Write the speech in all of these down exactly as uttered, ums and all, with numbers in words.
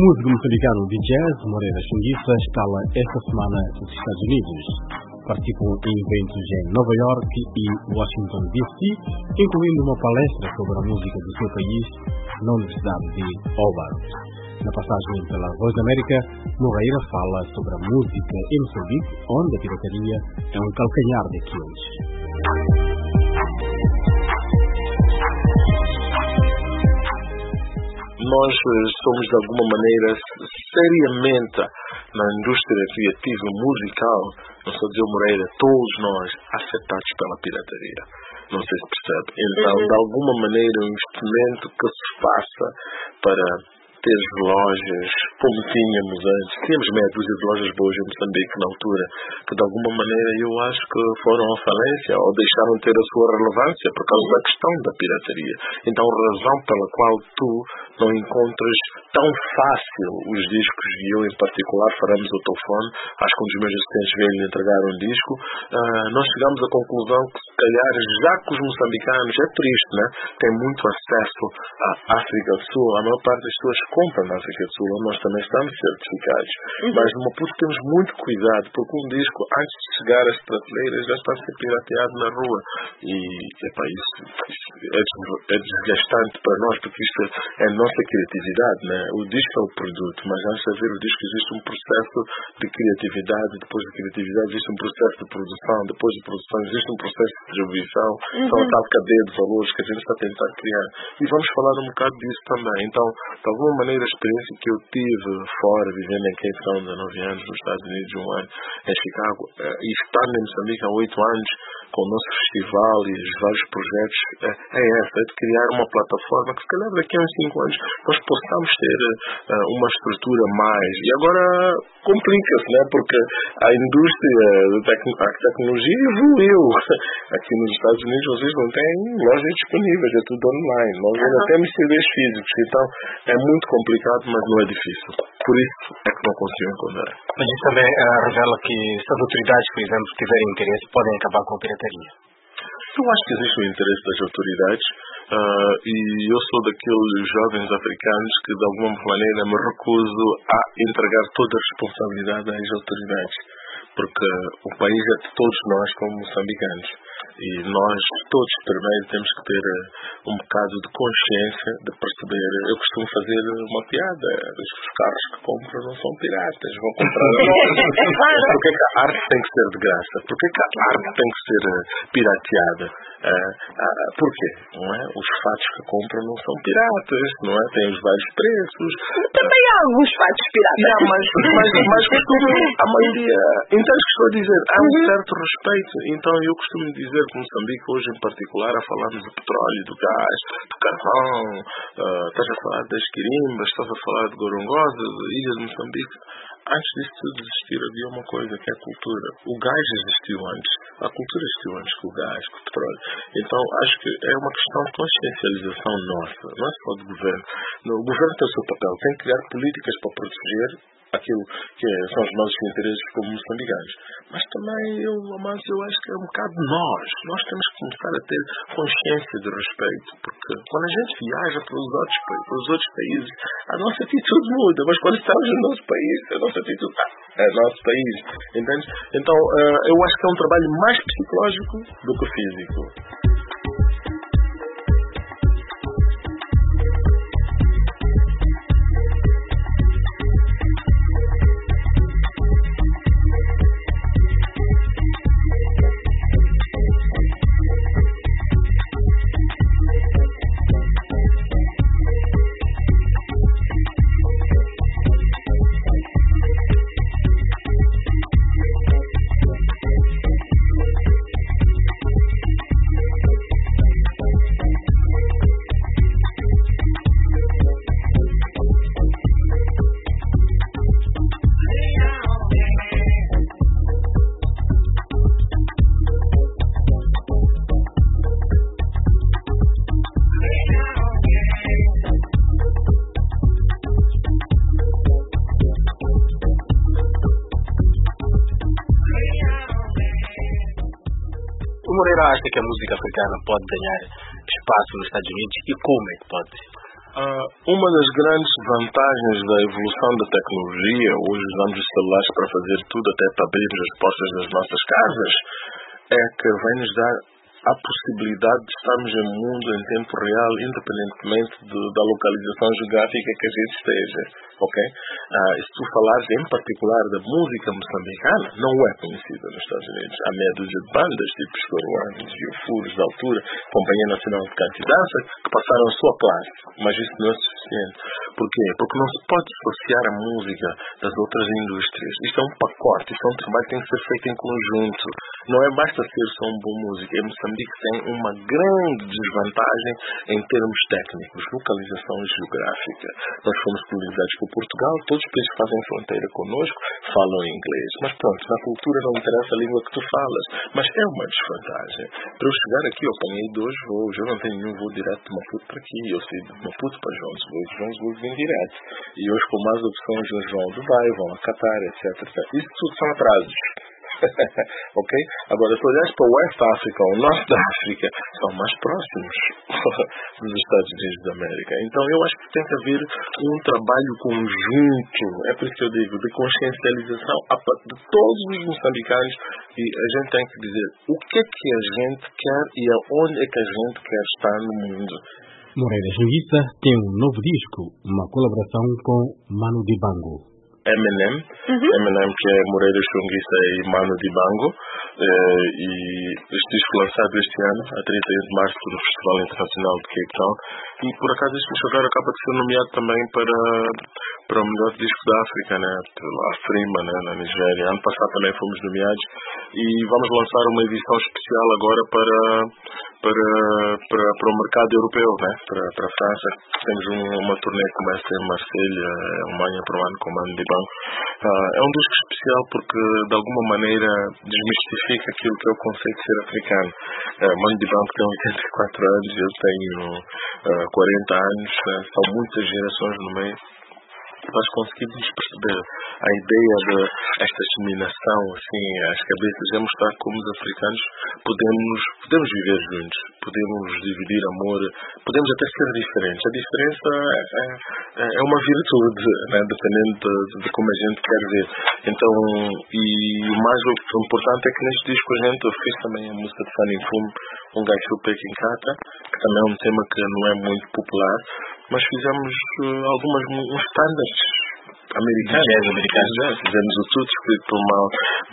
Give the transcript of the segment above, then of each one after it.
músico moçambicano de jazz, Moreira Xunguissa, escala esta semana nos Estados Unidos. Participou em eventos em Nova York e Washington, D C, incluindo uma palestra sobre a música do seu país na Universidade de Hobart. Na passagem pela Voz da América, Moreira fala sobre a música em Moçambique, onde a pirataria é um calcanhar daqueles. Nós somos, de alguma maneira, seriamente na indústria criativa musical, não só dizer o Moreira, todos nós afetados pela pirataria. Não sei se percebe. Então, de alguma maneira, um investimento que se faça para ter lojas como tínhamos antes. Tínhamos meia dúzia de lojas boas em Moçambique na altura, que de alguma maneira eu acho que foram à falência ou deixaram de ter a sua relevância por causa da questão da pirataria. Então, a razão pela qual tu não encontras tão fácil os discos, e eu em particular faremos o telefone, acho que um dos meus assistentes veio lhe entregar um disco, uh, nós chegamos à conclusão que se calhar, já que os moçambicanos, é triste, né, têm muito acesso à África do Sul, a maior parte das pessoas compram na África do Sul, onde nós também estamos certificados, uhum. Mas no Maputo temos muito cuidado, porque um disco, antes de chegar às prateleiras, já está a ser pirateado na rua, e epa, isso, isso é desgastante para nós, porque isto é a nossa criatividade, né? O disco é o produto, mas antes de haver o disco existe um processo de criatividade, depois de criatividade existe um processo de produção, depois de produção existe um processo de distribuição, uhum. Então a tal cadeia de valores que a gente está a tentar criar, e vamos falar um bocado disso também. Então, de alguma maneira, a experiência que eu tive fora, vivendo em Cape Town há nove anos, nos Estados Unidos um ano, em Chicago, e estando em Moçambique há oito anos, com o nosso festival e os vários projetos, é, é essa, é de criar uma plataforma que se calhar daqui a uns cinco anos nós possamos ter uh, uma estrutura mais. E agora complica-se, né? Porque a indústria da tec- a tecnologia evoluiu. Aqui nos Estados Unidos vocês não têm lojas disponíveis, é tudo online. Nós ainda uhum. temos C Ds físicos, então é muito complicado, mas não é difícil. Por isso é que não consigo encontrar. Mas isso também uh, revela que se as autoridades, por exemplo, tiverem interesse, podem acabar com a pirataria. Eu acho que existe o interesse das autoridades uh, e eu sou daqueles jovens africanos que de alguma maneira me recuso a entregar toda a responsabilidade às autoridades, porque o país é de todos nós como moçambicanos e nós todos primeiro temos que ter um bocado de consciência de perceber. Eu costumo fazer uma piada, os carros que compram não são piratas, vão comprar a nós. Porquê que a arte tem que ser de graça? Porquê que a arte tem que ser pirateada? Uh, uh, porquê? Não é? Os fatos que compram não são piratas, não é? Tem os vários preços. Também há alguns fatos piratas. Não, mas, mas, mas costumo, a maioria, então estou a dizer, há um certo respeito. Então eu costumo dizer que Moçambique hoje em particular, a falarmos do petróleo, do gás, do carvão, uh, estás a falar das quirimbas, estás a falar de Gorongosa, da ilha de Moçambique. Antes disso tudo existir havia uma coisa que é a cultura. O gás existiu antes, a cultura existiu antes que o gás, que o petróleo. Então acho que é uma questão de consciencialização nossa, não é só do governo. O governo tem o seu papel, tem que criar políticas para proteger aquilo que são os nossos interesses como moçambicanos. Mas também, eu, mas eu acho que é um bocado nós. Nós temos que começar a ter consciência de respeito, porque quando a gente viaja para os outros, para os outros países, a nossa atitude muda, mas quando estamos no nosso país, a nossa atitude é nosso país. Entende? Então, eu acho que é um trabalho mais psicológico do que físico. O Moreira acha que a música africana pode ganhar espaço nos Estados Unidos e como é que pode? Uh, uma das grandes vantagens da evolução da tecnologia, hoje usamos os celulares para fazer tudo, até para abrir as portas das nossas casas, é que vai nos dar a possibilidade de estarmos em um mundo em tempo real, independentemente de, da localização geográfica que a gente esteja, ok? Uh, se tu falares em particular da música moçambicana, não é conhecida nos Estados Unidos. Há meia dúzia de bandas, tipo Escoruanos e Furos da Altura, Companhia Nacional de Canto e Dança, que passaram a sua classe, mas isso não é suficiente. Por quê? Porque não se pode dissociar a música das outras indústrias. Isto é um pacote, isto é um trabalho que tem que ser feito em conjunto. Não é basta ser só um bom músico. Em Moçambique tem uma grande desvantagem em termos técnicos, localização geográfica. Nós fomos colonizados por Portugal, todos os países que fazem fronteira connosco falam inglês. Mas pronto, na cultura não interessa a língua que tu falas. Mas é uma desvantagem. Para eu chegar aqui, eu apanhei dois voos. Eu não tenho nenhum voo direto de Maputo para aqui. Eu saí de Maputo para Joanesburgo. Joanesburgo vem direto. E hoje, com mais opções, eles vão a Dubai, vão a Qatar, etcétera. Isso tudo são atrasos. Ok? Agora, se olhares para o West África, o Norte da África, são mais próximos dos Estados Unidos da América. Então, eu acho que tem que haver um trabalho conjunto, é por isso que eu digo, de consciencialização de todos os moçambicanos, e a gente tem que dizer o que é que a gente quer e aonde é que a gente quer estar no mundo. Moreira Xunguissa tem um novo disco, uma colaboração com Manu Dibango. Eminem, uhum. Eminem, que é Moreira Xunguissa e Manu Dibango, eh, e este disco lançado este ano, a trinta e um de março, do Festival Internacional de Cape Town, e por acaso este disco agora acaba de ser nomeado também para, para o melhor disco da África, né? A Frima, né? Na Nigéria. Ano passado também fomos nomeados, e vamos lançar uma edição especial agora para, para, para, para o mercado europeu, né? Para, para a França. Temos um, uma turnê que começa em Marselha, Alemanha, para o ano, com Manu Dibango. Uh, é um disco especial porque de alguma maneira desmistifica aquilo que é o conceito de ser africano. uh, Manu Dibango tem oitenta e quatro anos, eu tenho uh, quarenta anos, uh, são muitas gerações no meio. Nós conseguimos perceber a ideia de esta disseminação assim, às cabeças, é mostrar como os africanos podemos, podemos viver juntos, podemos dividir amor, podemos até ser diferentes. A diferença é, é, é uma virtude, né, dependendo de, de como a gente quer ver. Então, e o mais importante é que neste disco a gente fez também a música de Fanny Fume, um gajo Peking Kata, que também é um tema que não é muito popular, mas fizemos uh, algumas uns standards americanos, americanos. Fizemos o tudo escrito por, uma,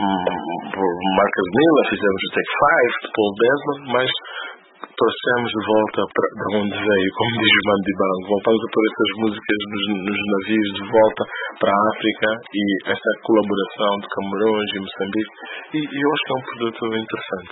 um, por Marcus Miller, fizemos o Take Five de Paul Desmond, mas trouxemos de volta para de onde veio, como diz o Manu Dibango, voltamos a pôr essas músicas nos, nos navios de volta para a África, e essa colaboração de Camarões e Moçambique, e, e eu acho que é um produto interessante.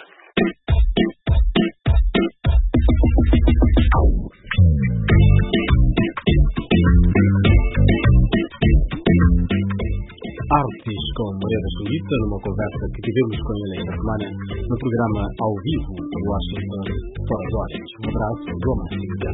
Artes com Moreira Xunguissa, numa conversa que tivemos com ele esta semana no programa ao vivo do Washington Fora Horas. Um abraço do América.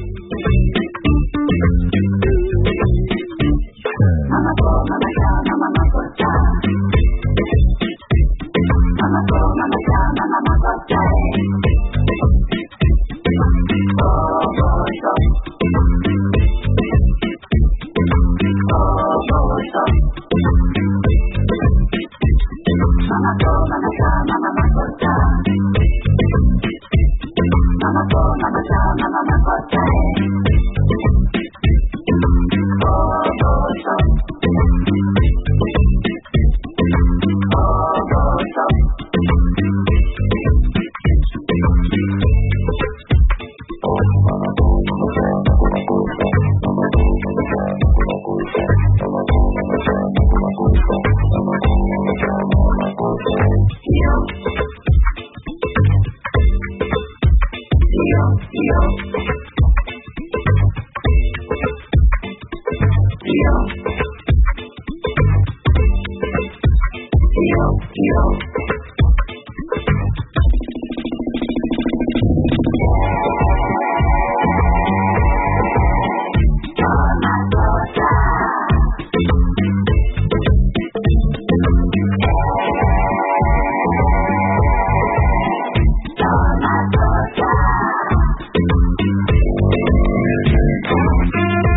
Thank you.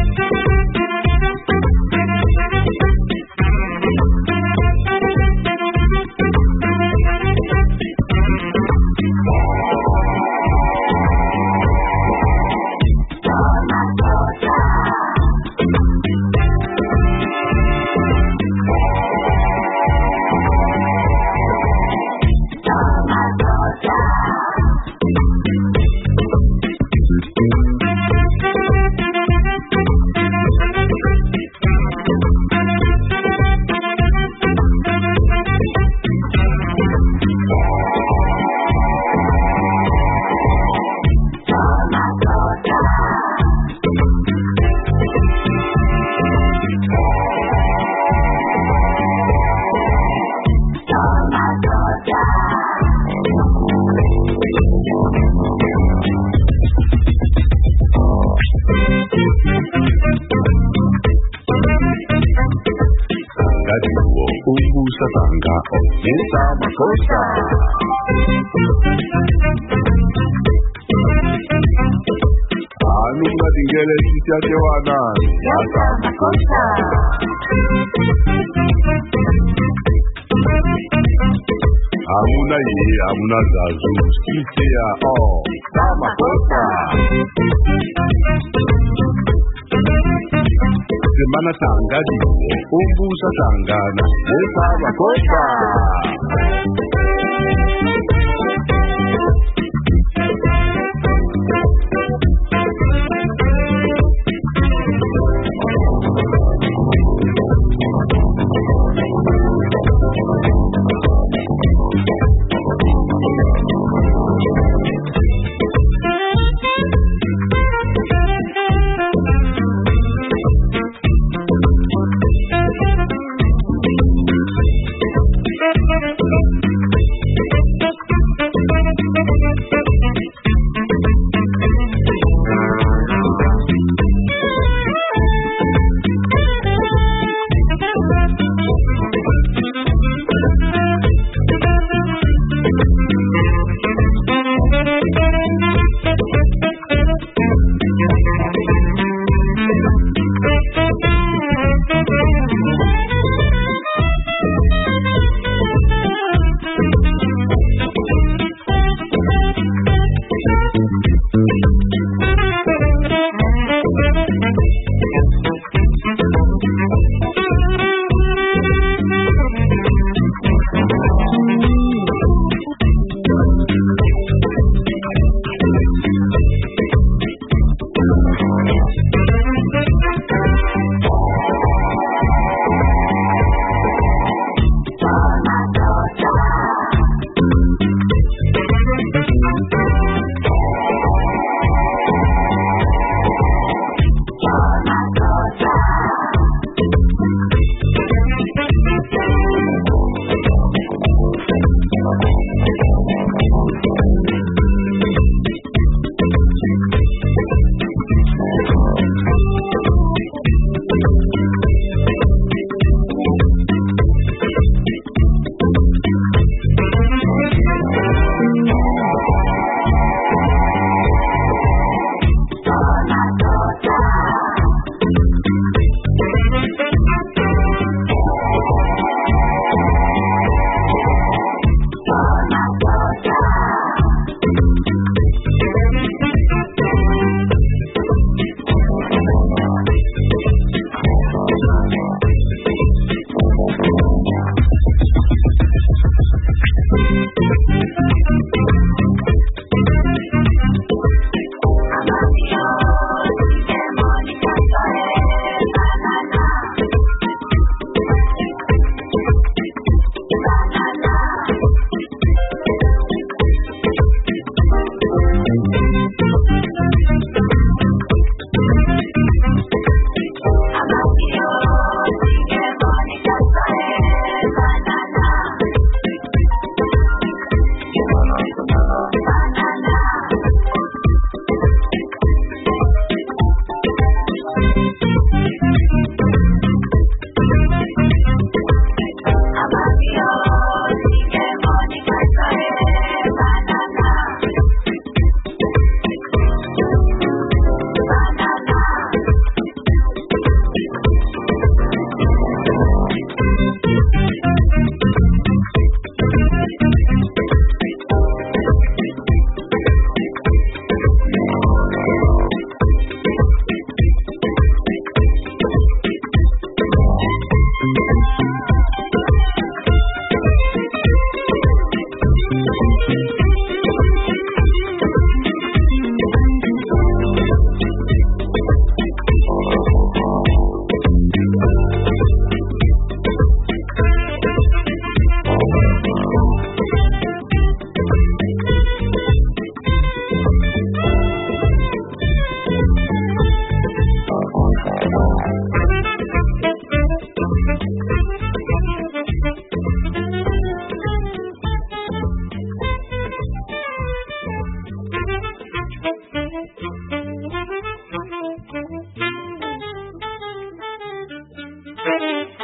ongeza makosa. Alunga dingele sisi wana ongeza makosa. Amuna ye, amuna zazu, sisi ya oh, sama kosa. Semana tangadi, umbusa tangana, sama kosa. Thank you.